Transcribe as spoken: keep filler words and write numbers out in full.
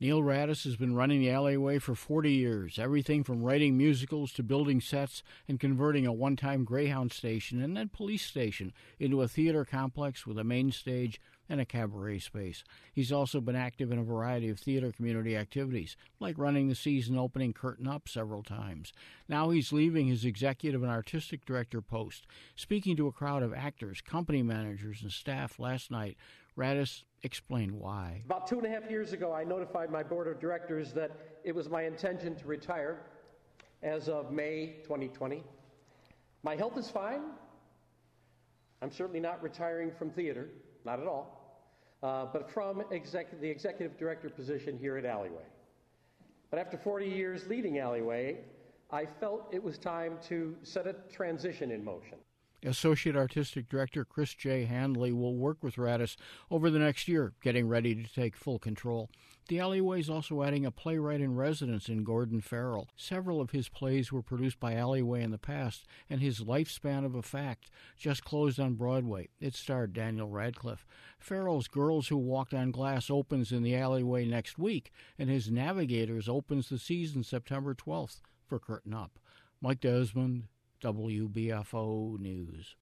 Neil Radis has been running the Alleyway for forty years, everything from writing musicals to building sets and converting a one-time Greyhound station and then police station into a theater complex with a main stage and a cabaret space. He's also been active in a variety of theater community activities, like running the season opening Curtain Up several times. Now he's leaving his executive and artistic director post. Speaking to a crowd of actors, company managers, and staff last night, Radis explained why. About two and a half years ago, I notified my board of directors that it was my intention to retire as of May twenty twenty. My health is fine. I'm certainly not retiring from theater, not at all, uh, but from exec- the executive director position here at Alleyway. But after forty years leading Alleyway, I felt it was time to set a transition in motion. Associate Artistic Director Chris J. Handley will work with Radis over the next year, getting ready to take full control. The Alleyway is also adding a playwright in residence in Gordon Farrell. Several of his plays were produced by Alleyway in the past, and his Lifespan of a Fact just closed on Broadway. It starred Daniel Radcliffe. Farrell's Girls Who Walked on Glass opens in the Alleyway next week, and his Navigators opens the season September twelfth for Curtain Up. Mike Desmond, W B F O News.